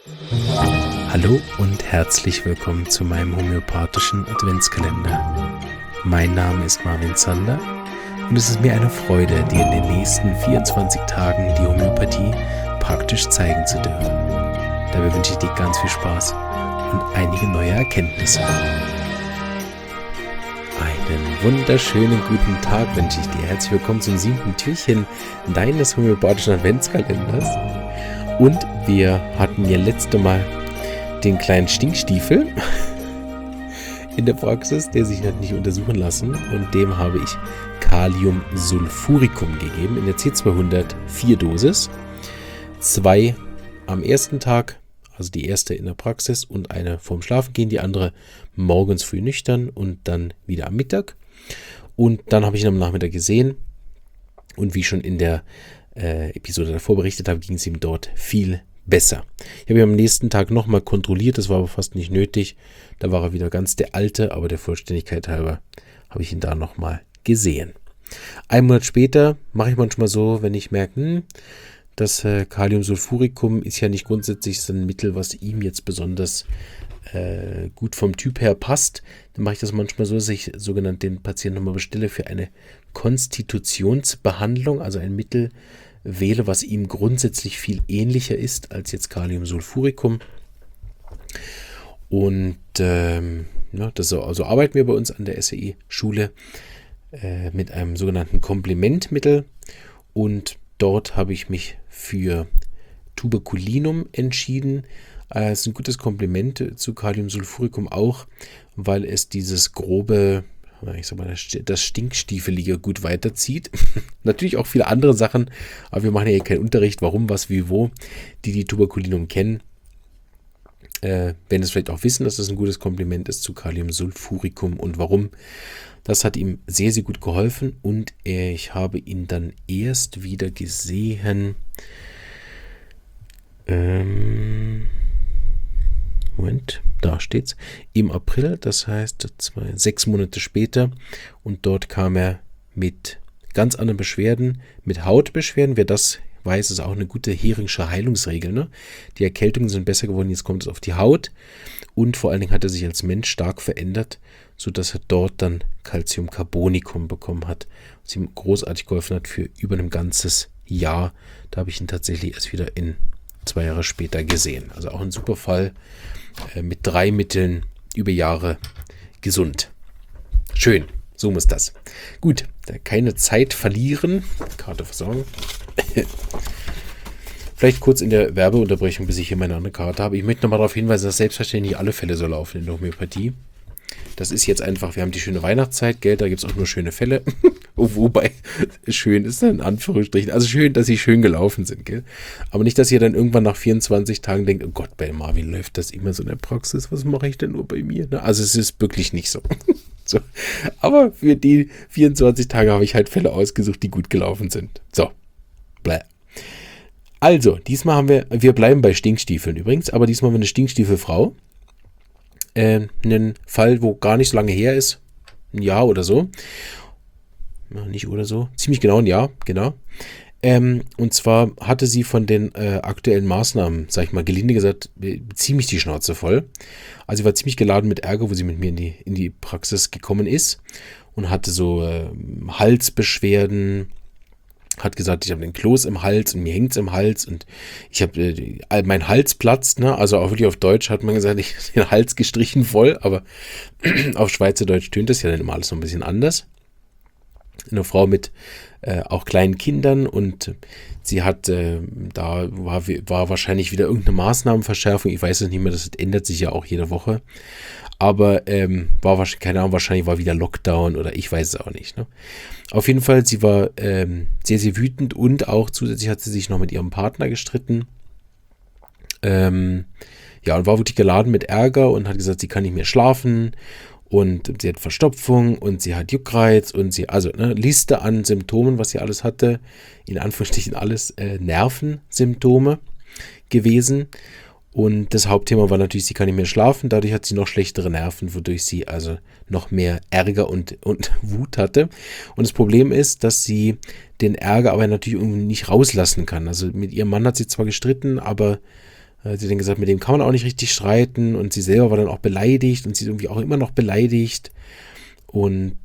Hallo und herzlich willkommen zu meinem homöopathischen Adventskalender. Mein Name ist Marvin Zander und es ist mir eine Freude, dir in den nächsten 24 Tagen die Homöopathie praktisch zeigen zu dürfen. Dabei wünsche ich dir ganz viel Spaß und einige neue Erkenntnisse. Einen wunderschönen guten Tag wünsche ich dir. Herzlich willkommen zum 7. Türchen deines homöopathischen Adventskalenders. Und wir hatten ja letzte Mal den kleinen Stinkstiefel in der Praxis, der sich hat nicht untersuchen lassen, und dem habe ich Kaliumsulfuricum gegeben in der C204 Dosis. 2 am ersten Tag, also die erste in der Praxis und eine vorm Schlafengehen, die andere morgens früh nüchtern und dann wieder am Mittag. Und dann habe ich ihn am Nachmittag gesehen und wie schon in der Episode davor berichtet habe, ging es ihm dort viel besser. Ich habe ihn am nächsten Tag nochmal kontrolliert, das war aber fast nicht nötig. Da war er wieder ganz der Alte, aber der Vollständigkeit halber habe ich ihn da nochmal gesehen. 1 Monat später mache ich manchmal so, wenn ich merke, das Kaliumsulfuricum ist ja nicht grundsätzlich so ein Mittel, was ihm jetzt besonders gut vom Typ her passt, dann mache ich das manchmal so, dass ich sogenannt den Patienten nochmal bestelle für eine Konstitutionsbehandlung, also ein Mittel wähle, was ihm grundsätzlich viel ähnlicher ist als jetzt Kaliumsulfuricum. Und also arbeiten wir bei uns an der SEI-Schule mit einem sogenannten Komplementmittel, und dort habe ich mich für Tuberculinum entschieden. Es ist ein gutes Komplement zu Kaliumsulfuricum auch, weil es dieses grobe, ich sag mal, das Stinkstiefelige gut weiterzieht. Natürlich auch viele andere Sachen, aber wir machen ja hier keinen Unterricht, warum, was, wie, wo. Die Tuberculinum kennen, werden es vielleicht auch wissen, dass das ein gutes Komplement ist zu Kaliumsulfuricum und warum. Das hat ihm sehr, sehr gut geholfen, und ich habe ihn dann erst wieder gesehen. Moment, da steht's. Im April, das heißt 6 Monate später, und dort kam er mit ganz anderen Beschwerden, mit Hautbeschwerden. Wer das weiß, ist auch eine gute Heringsche Heilungsregel. Ne? Die Erkältungen sind besser geworden, jetzt kommt es auf die Haut, und vor allen Dingen hat er sich als Mensch stark verändert, sodass er dort dann Calciumcarbonicum bekommen hat, was ihm großartig geholfen hat für über ein ganzes Jahr. Da habe ich ihn tatsächlich erst wieder 2 Jahre später gesehen. Also auch ein super Fall, mit 3 Mitteln über Jahre gesund. Schön, so muss das. Gut, keine Zeit verlieren. Karte versorgen. Vielleicht kurz in der Werbeunterbrechung, bis ich hier meine andere Karte habe. Ich möchte nochmal darauf hinweisen, dass selbstverständlich alle Fälle so laufen in der Homöopathie. Das ist jetzt einfach, wir haben die schöne Weihnachtszeit, gell, da gibt es auch nur schöne Fälle. Wobei, schön ist in Anführungsstrichen, also schön, dass sie schön gelaufen sind, gell. Aber nicht, dass ihr dann irgendwann nach 24 Tagen denkt, oh Gott, bei Marvin läuft das immer so in der Praxis, was mache ich denn nur bei mir? Also es ist wirklich nicht so. So. Aber für die 24 Tage habe ich halt Fälle ausgesucht, die gut gelaufen sind. So, bläh. Also, diesmal wir bleiben bei Stinkstiefeln übrigens, aber diesmal haben wir eine Stinkstiefelfrau. Einen Fall, wo gar nicht so lange her ist, ein Jahr oder so. Ja, nicht oder so, ziemlich genau ein Jahr, genau. Und zwar hatte sie von den aktuellen Maßnahmen, sag ich mal, gelinde gesagt, ziemlich die Schnauze voll. Also sie war ziemlich geladen mit Ärger, wo sie mit mir in die Praxis gekommen ist und hatte so Halsbeschwerden. Hat gesagt, ich habe den Kloß im Hals und mir hängt es im Hals und ich habe, mein Hals platzt, ne? Also auch wirklich auf Deutsch hat man gesagt, ich habe den Hals gestrichen voll, aber auf Schweizerdeutsch tönt das ja dann immer alles noch ein bisschen anders. Eine Frau mit auch kleinen Kindern, und sie hat, da war wahrscheinlich wieder irgendeine Maßnahmenverschärfung, ich weiß es nicht mehr, das ändert sich ja auch jede Woche, aber war wahrscheinlich, keine Ahnung, wahrscheinlich war wieder Lockdown oder ich weiß es auch nicht. Ne? Auf jeden Fall, sie war sehr, sehr wütend, und auch zusätzlich hat sie sich noch mit ihrem Partner gestritten. Ja, und war wirklich geladen mit Ärger und hat gesagt, sie kann nicht mehr schlafen. Und sie hat Verstopfung und sie hat Juckreiz und sie, also eine Liste an Symptomen, was sie alles hatte, in Anführungsstrichen alles Nervensymptome gewesen. Und das Hauptthema war natürlich, sie kann nicht mehr schlafen, dadurch hat sie noch schlechtere Nerven, wodurch sie also noch mehr Ärger und Wut hatte. Und das Problem ist, dass sie den Ärger aber natürlich irgendwie nicht rauslassen kann. Also mit ihrem Mann hat sie zwar gestritten, aber Sie hat dann gesagt, mit dem kann man auch nicht richtig streiten und sie selber war dann auch beleidigt und sie ist irgendwie auch immer noch beleidigt und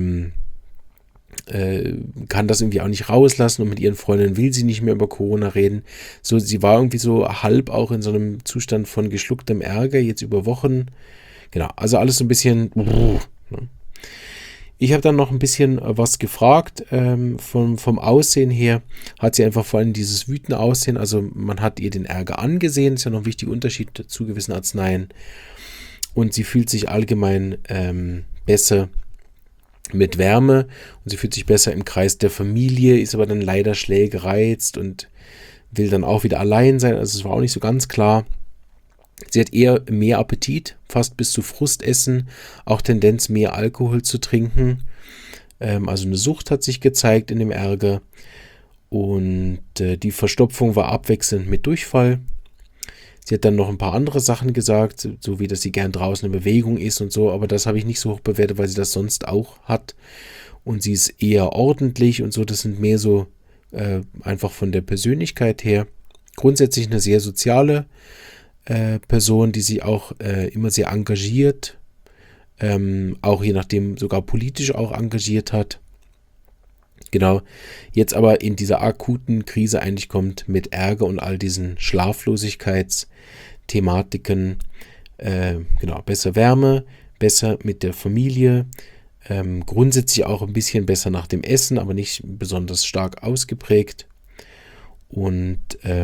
kann das irgendwie auch nicht rauslassen und mit ihren Freundinnen will sie nicht mehr über Corona reden. So, sie war irgendwie so halb auch in so einem Zustand von geschlucktem Ärger, jetzt über Wochen. Genau, also alles so ein bisschen. Ne? Ich habe dann noch ein bisschen was gefragt. Vom Aussehen her hat sie einfach vor allem dieses wütende Aussehen. Also man hat ihr den Ärger angesehen. Das ist ja noch ein wichtiger Unterschied zu gewissen Arzneien. Und sie fühlt sich allgemein besser mit Wärme und sie fühlt sich besser im Kreis der Familie, ist aber dann leider schnell gereizt und will dann auch wieder allein sein. Also es war auch nicht so ganz klar. Sie hat eher mehr Appetit, fast bis zu Frustessen, auch Tendenz mehr Alkohol zu trinken. Also eine Sucht hat sich gezeigt in dem Ärger und die Verstopfung war abwechselnd mit Durchfall. Sie hat dann noch ein paar andere Sachen gesagt, so wie, dass sie gern draußen in Bewegung ist und so, aber das habe ich nicht so hoch bewertet, weil sie das sonst auch hat. Und sie ist eher ordentlich und so, das sind mehr so einfach von der Persönlichkeit her. Grundsätzlich eine sehr soziale Person, die sich auch immer sehr engagiert, auch je nachdem sogar politisch auch engagiert hat. Genau, jetzt aber in dieser akuten Krise eigentlich kommt mit Ärger und all diesen Schlaflosigkeitsthematiken, genau, besser Wärme, besser mit der Familie, grundsätzlich auch ein bisschen besser nach dem Essen, aber nicht besonders stark ausgeprägt und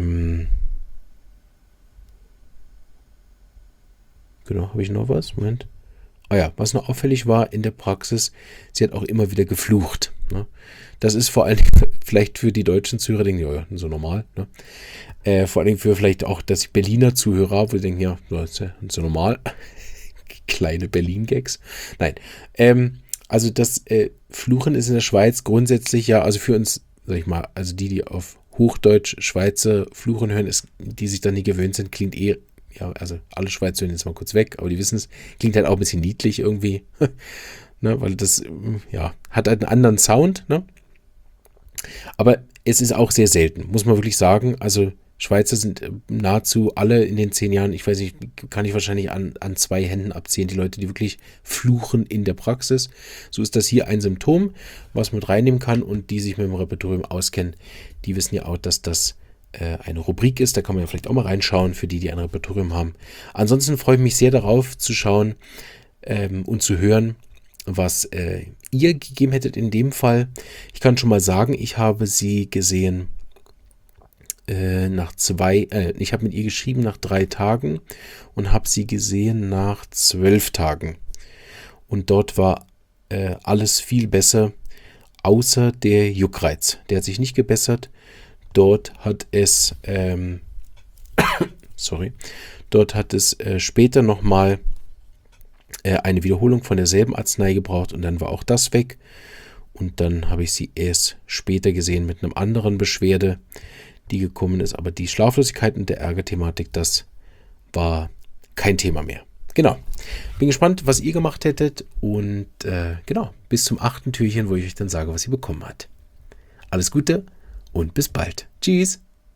genau, habe ich noch was? Moment. Ah ja, was noch auffällig war in der Praxis, sie hat auch immer wieder geflucht. Ne? Das ist vor allen Dingen vielleicht für die deutschen Zuhörer, denken, ja, so normal. Ne? Vor allen Dingen für vielleicht auch, dass ich Berliner Zuhörer habe, wo sie denken, ja, das ist ja so normal. Kleine Berlin-Gags. Nein. Also das Fluchen ist in der Schweiz grundsätzlich ja, also für uns, sag ich mal, also die auf Hochdeutsch Schweizer Fluchen hören, die sich dann nie gewöhnt sind, klingt eh. Ja, also alle Schweizer hören jetzt mal kurz weg, aber die wissen es, klingt halt auch ein bisschen niedlich irgendwie, ne, weil das, ja, hat halt einen anderen Sound, ne, aber es ist auch sehr selten, muss man wirklich sagen, also Schweizer sind nahezu alle in den 10 Jahren, ich weiß nicht, kann ich wahrscheinlich an 2 Händen abzählen, die Leute, die wirklich fluchen in der Praxis, so ist das hier ein Symptom, was man mit reinnehmen kann und die sich mit dem Repertorium auskennen, die wissen ja auch, dass das eine Rubrik ist, da kann man ja vielleicht auch mal reinschauen für die ein Repertorium haben. Ansonsten freue ich mich sehr darauf zu schauen und zu hören, was ihr gegeben hättet in dem Fall. Ich kann schon mal sagen, ich habe sie gesehen ich habe mit ihr geschrieben nach 3 Tagen und habe sie gesehen nach 12 Tagen. Und dort war alles viel besser, außer der Juckreiz. Der hat sich nicht gebessert. Dort hat es später nochmal eine Wiederholung von derselben Arznei gebraucht und dann war auch das weg. Und dann habe ich sie erst später gesehen mit einer anderen Beschwerde, die gekommen ist. Aber die Schlaflosigkeit und der Ärgerthematik, das war kein Thema mehr. Genau. Bin gespannt, was ihr gemacht hättet und genau, bis zum 8. Türchen, wo ich euch dann sage, was ihr bekommen habt. Alles Gute und bis bald. Tschüss.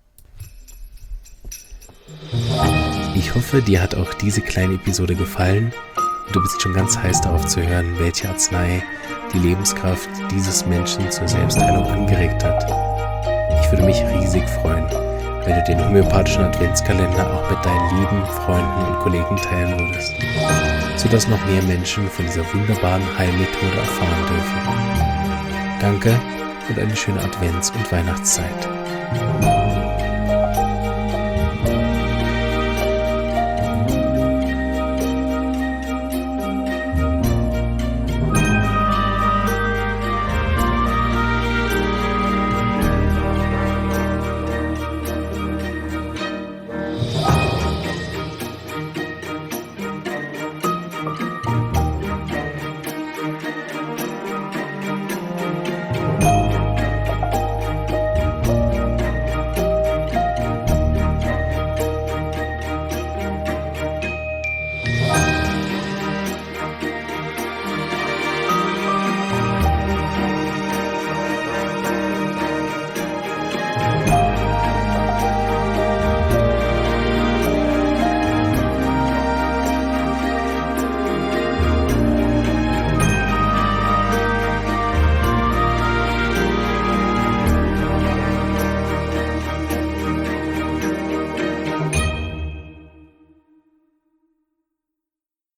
Ich hoffe, dir hat auch diese kleine Episode gefallen und du bist schon ganz heiß darauf zu hören, welche Arznei die Lebenskraft dieses Menschen zur Selbstheilung angeregt hat. Ich würde mich riesig freuen, wenn du den homöopathischen Adventskalender auch mit deinen lieben Freunden und Kollegen teilen würdest, sodass noch mehr Menschen von dieser wunderbaren Heilmethode erfahren dürfen. Danke und eine schöne Advents- und Weihnachtszeit.